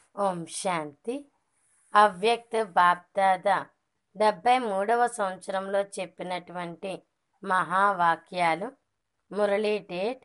ఓం శాంతి. అవ్యక్త బాప్దాద 73వ సంవత్సరంలో చెప్పినటువంటి మహావాక్యాలు. మురళీ డేట్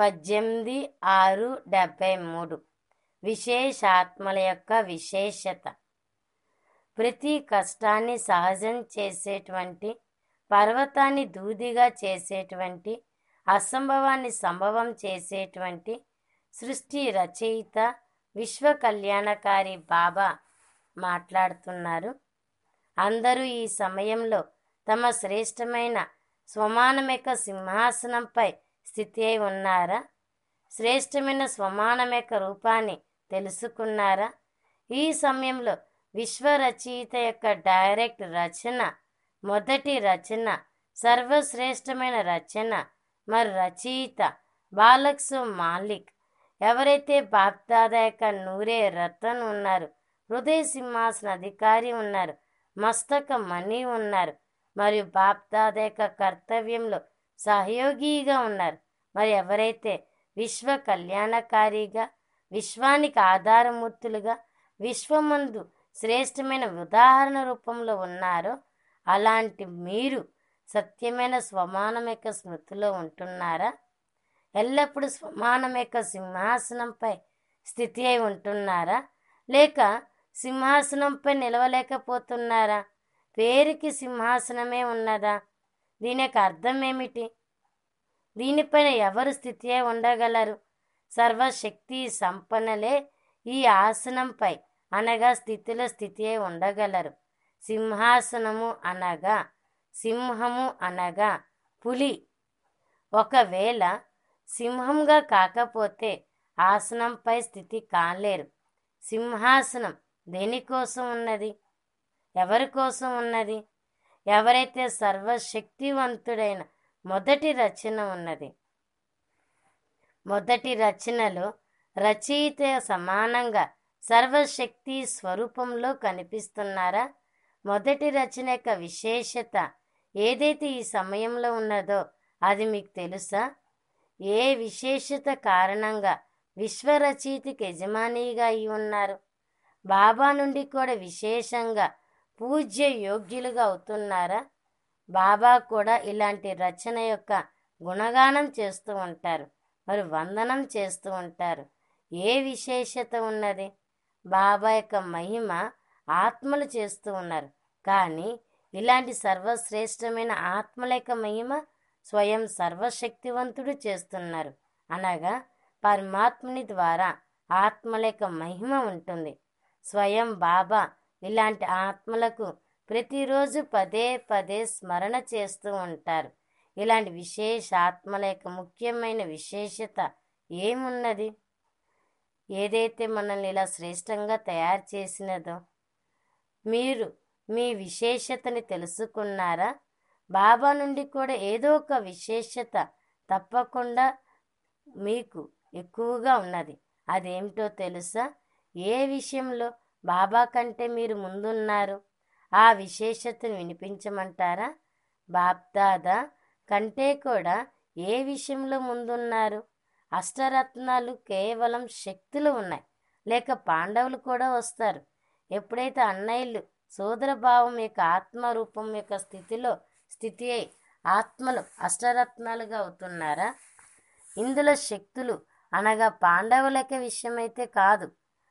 18/6/73. విశేషాత్మల యొక్క విశేషత. ప్రతి కష్టాన్ని సహజం చేసేటువంటి, పర్వతాన్ని దూదిగా చేసేటువంటి, అసంభవాన్ని సంభవం చేసేటువంటి సృష్టి రచయిత విశ్వ కళ్యాణకారి బాబా మాట్లాడుతున్నారు. అందరూ ఈ సమయంలో తమ శ్రేష్టమైన స్వమానమేక సింహాసనంపై స్థితి అయి ఉన్నారా? శ్రేష్టమైన స్వమానమేక రూపాన్ని తెలుసుకున్నారా? ఈ సమయంలో విశ్వ రచయిత యొక్క డైరెక్ట్ రచన, మొదటి రచన, సర్వశ్రేష్టమైన రచన, మరి రచయిత బాలక్సు మాలిక్ ఎవరైతే బాప్దాదా యొక్క నూరే రతన్ ఉన్నారు, హృదయ సింహాసన అధికారి ఉన్నారు, మస్తక మణి ఉన్నారు, మరియు బాప్దాదా యొక్క కర్తవ్యంలో సహయోగిగా ఉన్నారు. మరి ఎవరైతే విశ్వ కళ్యాణకారిగా, విశ్వానికి ఆధారమూర్తులుగా, విశ్వమందు శ్రేష్టమైన ఉదాహరణ రూపంలో ఉన్నారో, అలాంటి మీరు సత్యమైన స్వమానమేక స్మృతిలో ఉంటున్నారా? ఎల్లప్పుడూ స్వమానమేక సింహాసనంపై స్థితి అయి ఉంటున్నారా? లేక సింహాసనంపై నిలవలేకపోతున్నారా? పేరుకి సింహాసనమే ఉన్నదా? దీని యొక్క అర్థం ఏమిటి? దీనిపైన ఎవరు స్థితి అయి ఉండగలరు? సర్వశక్తి సంపన్నలే ఈ ఆసనంపై అనగా స్థితిలో స్థితి అయి ఉండగలరు. సింహాసనము అనగా, సింహము అనగా పులి. ఒకవేళ సింహంగా కాకపోతే ఆసనంపై స్థితి కాలేరు. సింహాసనం దేనికోసం ఉన్నది? ఎవరి కోసం ఉన్నది? ఎవరైతే సర్వశక్తివంతుడైన మొదటి రచన ఉన్నది. మొదటి రచనలో రచయిత సమానంగా సర్వశక్తి స్వరూపంలో కనిపిస్తున్నారా? మొదటి రచన యొక్క విశేషత ఏదైతే ఈ సమయంలో ఉన్నదో అది మీకు తెలుసా? ఏ విశేషత కారణంగా విశ్వరచయితకి యజమానిగా అయి ఉన్నారు? బాబా నుండి కూడా విశేషంగా పూజ్య యోగ్యులుగా అవుతున్నారా? బాబా కూడా ఇలాంటి రచన యొక్క గుణగానం చేస్తూ ఉంటారు, మరి వందనం చేస్తూ ఉంటారు. ఏ విశేషత ఉన్నది? బాబా యొక్క మహిమ ఆత్మలు చేస్తూ ఉన్నారు, కానీ ఇలాంటి సర్వశ్రేష్టమైన ఆత్మల యొక్క మహిమ స్వయం సర్వశక్తివంతుడు చేస్తున్నారు. అనగా పరమాత్ముని ద్వారా ఆత్మల యొక్క మహిమ ఉంటుంది. స్వయం బాబా ఇలాంటి ఆత్మలకు ప్రతిరోజు పదే పదే స్మరణ చేస్తూ ఉంటారు. ఇలాంటి విశేష ఆత్మల యొక్క ముఖ్యమైన విశేషత ఏమున్నది? ఏదైతే మనల్ని ఇలా శ్రేష్టంగా తయారు చేసినదో మీరు మీ విశేషతని తెలుసుకున్నారా? బాబా నుండి కూడా ఏదో ఒక విశేషత తప్పకుండా మీకు ఎక్కువగా ఉన్నది. అదేమిటో తెలుసా? ఏ విషయంలో బాబా కంటే మీరు ముందున్నారు? ఆ విశేషతను వినిపించమంటారా? బాప్దాదా కంటే కూడా ఏ విషయంలో ముందున్నారు? అష్టరత్నాలు కేవలం శక్తులు ఉన్నాయి, లేక పాండవులు కూడా వస్తారు. ఎప్పుడైతే అన్నయ్యలు సోదర భావం యొక్క ఆత్మరూపం యొక్క స్థితి అయి ఆత్మలు అష్టరత్నాలుగా అవుతున్నారా? ఇందులో శక్తులు అనగా పాండవులకి విషయమైతే కాదు,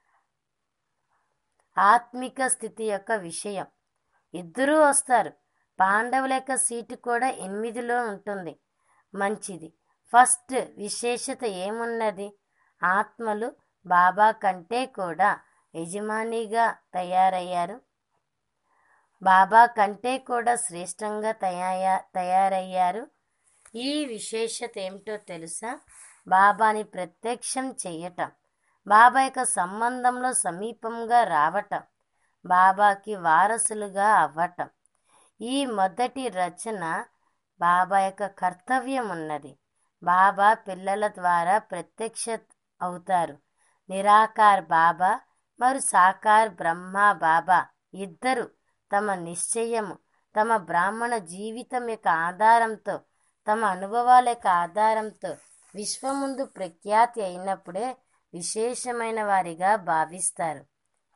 ఆత్మిక స్థితి యొక్క విషయం. ఇద్దరూ వస్తారు. పాండవుల యొక్క సీటు కూడా 8లో ఉంటుంది. మంచిది. ఫస్ట్ విశేషత ఏమున్నది? ఆత్మలు బాబా కంటే కూడా యజమానిగా తయారయ్యారు. బాబా కంటే కూడా శ్రేష్టంగా తయారయ్యారు. ఈ విశేషత ఏమిటో తెలుసా? బాబాని ప్రత్యక్షం చేయటం, బాబా యొక్క సంబంధంలో సమీపంగా రావటం, బాబాకి వారసులుగా అవ్వటం. ఈ మొదటి రచన బాబా యొక్క కర్తవ్యం ఉన్నది. బాబా పిల్లల ద్వారా ప్రత్యక్ష అవుతారు. నిరాకార్ బాబా మరియు సాకార్ బ్రహ్మ బాబా ఇద్దరు తమ నిశ్చయము, తమ బ్రాహ్మణ జీవితం యొక్క ఆధారంతో, తమ అనుభవాల యొక్క ఆధారంతో విశ్వముందు ప్రఖ్యాతి అయినప్పుడే విశేషమైన వారిగా భావిస్తారు.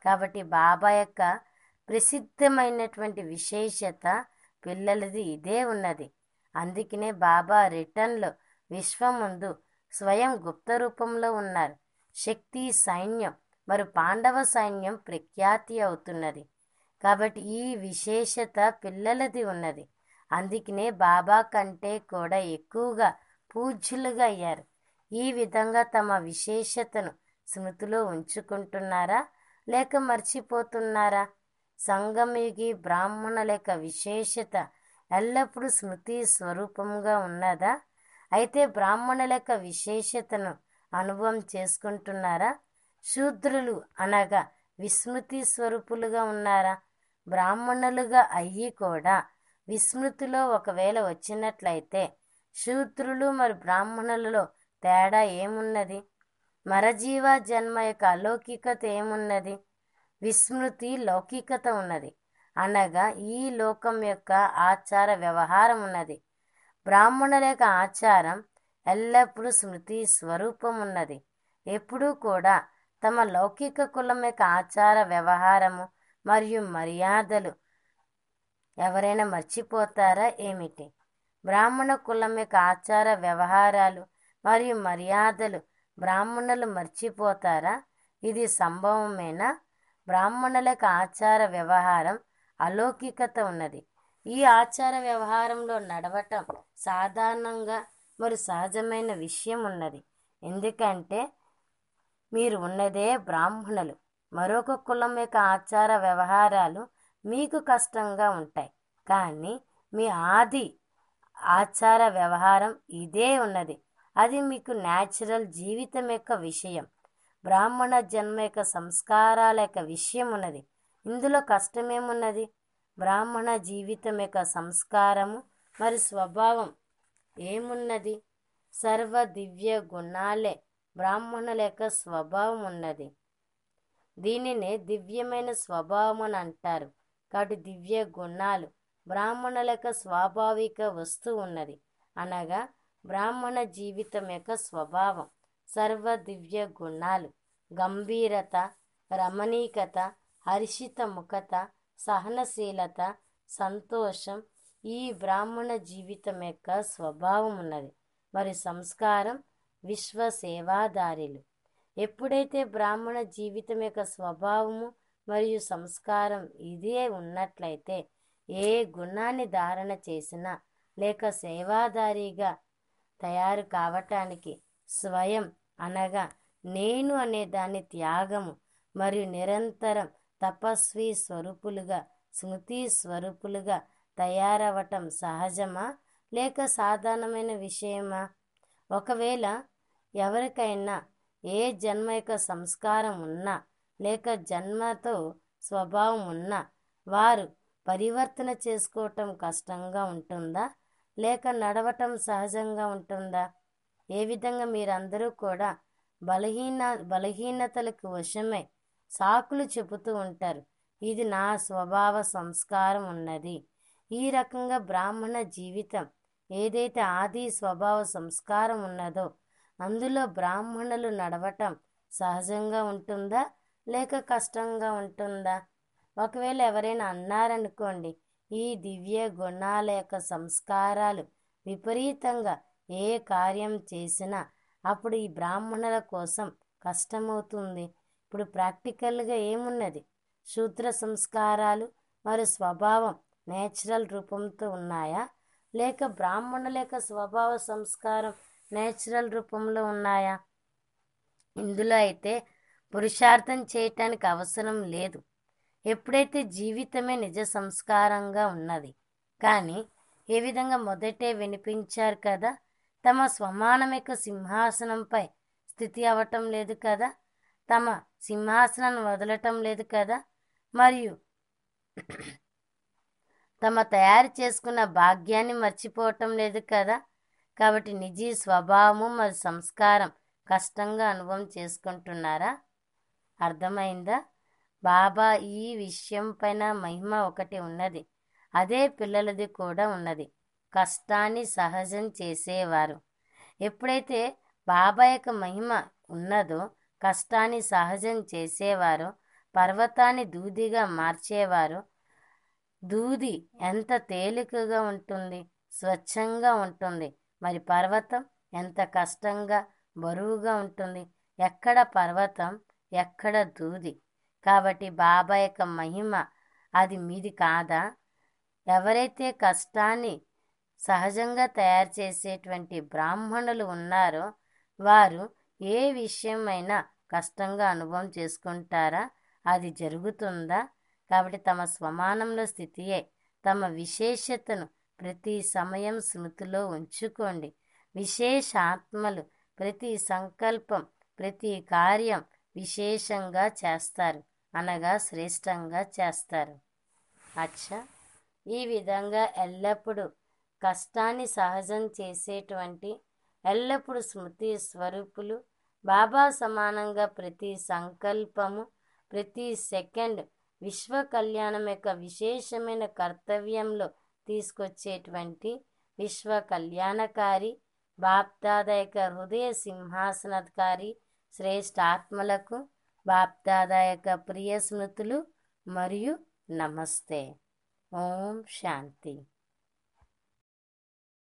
కాబట్టి బాబా యొక్క ప్రసిద్ధమైనటువంటి విశేషత పిల్లలది ఇదే ఉన్నది. అందుకనే బాబా రిటర్న్లో విశ్వం ముందు స్వయం గుప్త రూపంలో ఉన్నారు. శక్తి సైన్యం మరి పాండవ సైన్యం ప్రఖ్యాతి అవుతున్నది. కాబట్టి ఈ విశేషత పిల్లలది ఉన్నది. అందుకనే బాబా కంటే కూడా ఎక్కువగా పూజ్యులుగా అయ్యారు. ఈ విధంగా తమ విశేషతను స్మృతిలో ఉంచుకుంటున్నారా లేక మర్చిపోతున్నారా? సంగమయుగి బ్రాహ్మణుల యొక్క విశేషత ఎల్లప్పుడూ స్మృతి స్వరూపంగా ఉన్నదా? అయితే బ్రాహ్మణుల యొక్క విశేషతను అనుభవం చేసుకుంటున్నారా? శూద్రులు అనగా విస్మృతి స్వరూపులుగా ఉన్నారా? బ్రాహ్మణులుగా అయ్యి కూడా విస్మృతిలో ఒకవేళ వచ్చినట్లయితే శూద్రులు మరి బ్రాహ్మణులలో తేడా ఏమున్నది? మరజీవ జన్మ యొక్క అలౌకికత ఏమున్నది? విస్మృతి లౌకికత ఉన్నది. అనగా ఈ లోకం యొక్క ఆచార వ్యవహారం ఉన్నది. బ్రాహ్మణుల యొక్క ఆచారం ఎల్లప్పుడూ స్మృతి స్వరూపం ఉన్నది. ఎప్పుడూ కూడా తమ లౌకిక కులం యొక్క ఆచార వ్యవహారము మరియు మర్యాదలు ఎవరైనా మర్చిపోతారా ఏమిటి? బ్రాహ్మణ కులం యొక్క ఆచార వ్యవహారాలు మరియు మర్యాదలు బ్రాహ్మణులు మర్చిపోతారా? ఇది సంభవమేనా? బ్రాహ్మణుల యొక్క ఆచార వ్యవహారం అలౌకికత ఉన్నది. ఈ ఆచార వ్యవహారంలో నడవటం సాధారణంగా మరి సహజమైన విషయం ఉన్నది. ఎందుకంటే మీరు ఉన్నదే బ్రాహ్మణులు. మరొక కులం యొక్క ఆచార వ్యవహారాలు మీకు కష్టంగా ఉంటాయి. కానీ మీ ఆది ఆచార వ్యవహారం ఇదే ఉన్నది. అది మీకు న్యాచురల్ జీవితం యొక్క విషయం. బ్రాహ్మణ జన్మ యొక్క సంస్కారాల యొక్క విషయం ఉన్నది. ఇందులో కష్టమేమున్నది? బ్రాహ్మణ జీవితం యొక్క సంస్కారము మరి స్వభావం ఏమున్నది? సర్వ దివ్య గుణాలే బ్రాహ్మణుల యొక్క స్వభావం ఉన్నది. దీనినే దివ్యమైన స్వభావం అని అంటారు. కాబట్టి దివ్య గుణాలు బ్రాహ్మణుల యొక్క స్వాభావిక వస్తువు ఉన్నది. అనగా బ్రాహ్మణ జీవితం యొక్క స్వభావం సర్వ దివ్య గుణాలు గంభీరత, రమణీకత, హర్షిత ముఖత, సహనశీలత, సంతోషం ఈ బ్రాహ్మణ జీవితం యొక్క స్వభావం ఉన్నది. మరి సంస్కారం విశ్వ సేవాదారులు. ఎప్పుడైతే బ్రాహ్మణ జీవితం యొక్క స్వభావము మరియు సంస్కారం ఇదే ఉన్నట్లయితే ఏ గుణాన్ని ధారణ చేసినా లేక సేవాదారిగా తయారు కావటానికి స్వయం అనగా నేను అనే దాని త్యాగము మరియు నిరంతరం తపస్వి స్వరూపులుగా స్మృతి స్వరూపులుగా తయారవటం సహజమా లేక సాధారణమైన విషయమా? ఒకవేళ ఎవరికైనా ఏ జన్మ యొక్క సంస్కారం ఉన్నా లేక జన్మతో స్వభావం ఉన్నా వారు పరివర్తన చేసుకోవటం కష్టంగా ఉంటుందా లేక నడవటం సహజంగా ఉంటుందా? ఏ విధంగా మీరందరూ కూడా బలహీనతలకు వశమై సాకులు చెబుతూ ఉంటారు. ఇది నా స్వభావ సంస్కారం ఉన్నది. ఈ రకంగా బ్రాహ్మణ జీవితం ఏదైతే ఆది స్వభావ సంస్కారం ఉన్నదో అందులో బ్రాహ్మణులు నడవటం సహజంగా ఉంటుందా లేక కష్టంగా ఉంటుందా? ఒకవేళ ఎవరైనా అన్నారనుకోండి, ఈ దివ్య గుణాల యొక్క సంస్కారాలు విపరీతంగా ఏ కార్యం చేసినా అప్పుడు ఈ బ్రాహ్మణుల కోసం కష్టమవుతుంది. ఇప్పుడు ప్రాక్టికల్గా ఏమున్నది? శూద్ర సంస్కారాలు మరియు స్వభావం నేచురల్ రూపంతో ఉన్నాయా లేక బ్రాహ్మణుల యొక్క స్వభావ సంస్కారం నేచురల్ రూపంలో ఉన్నాయా? ఇందులో అయితే పురుషార్థం చేయటానికి అవసరం లేదు. ఎప్పుడైతే జీవితమే నిజ సంస్కారంగా ఉన్నది. కానీ ఏ విధంగా మొదటే వినిపించారు కదా, తమ స్వమానం యొక్క సింహాసనంపై స్థితి అవ్వటం లేదు కదా, తమ సింహాసనాన్ని వదలటం లేదు కదా, మరియు తమ తయారు చేసుకున్న భాగ్యాన్ని మర్చిపోవటం లేదు కదా. కాబట్టి నిజీ స్వభావము మరియు సంస్కారం కష్టంగా అనుభవం చేసుకుంటున్నారా? అర్థమైందా? బాబా ఈ విషయం పైన మహిమ ఒకటి ఉన్నది, అదే పిల్లలది కూడా ఉన్నది. కష్టాన్ని సహజం చేసేవారు. ఎప్పుడైతే బాబా యొక్క మహిమ ఉన్నదో కష్టాన్ని సహజం చేసేవారో పర్వతాన్ని దూదిగా మార్చేవారో, దూది ఎంత తేలికగా ఉంటుంది, స్వచ్ఛంగా ఉంటుంది. మరి పర్వతం ఎంత కష్టంగా, బరువుగా ఉంటుంది. ఎక్కడ పర్వతం, ఎక్కడ దూది. కాబట్టి బాబా యొక్క మహిమ అది మీది కాదా? ఎవరైతే కష్టాన్ని సహజంగా తయారు చేసేటువంటి బ్రాహ్మణులు ఉన్నారో వారు ఏ విషయమైనా కష్టంగా అనుభవం చేసుకుంటారా? అది జరుగుతుందా? కాబట్టి తమ స్వమానంలో స్థితియే తమ విశేషతను ప్రతి సమయం స్మృతిలో ఉంచుకోండి. విశేష ఆత్మలు ప్రతి సంకల్పం, ప్రతి కార్యం విశేషంగా చేస్తారు, అనగా శ్రేష్టంగా చేస్తారు. అచ్చా, ఈ విధంగా ఎల్లప్పుడూ కష్టాన్ని సహజం చేసేటువంటి, ఎల్లప్పుడూ స్మృతి స్వరూపులు, బాబా సమానంగా ప్రతి సంకల్పము, ప్రతి సెకండ్ విశ్వ కళ్యాణం యొక్క విశేషమైన కర్తవ్యంలో తీసుకొచ్చేటువంటి విశ్వ కళ్యాణకారి బాప్దాదా యొక్క హృదయ సింహాసనాధికారి శ్రేష్ఠ ఆత్మలకు బాప్దాదా యొక్క ప్రియ స్మృతులు మరియు నమస్తే. ఓం శాంతి.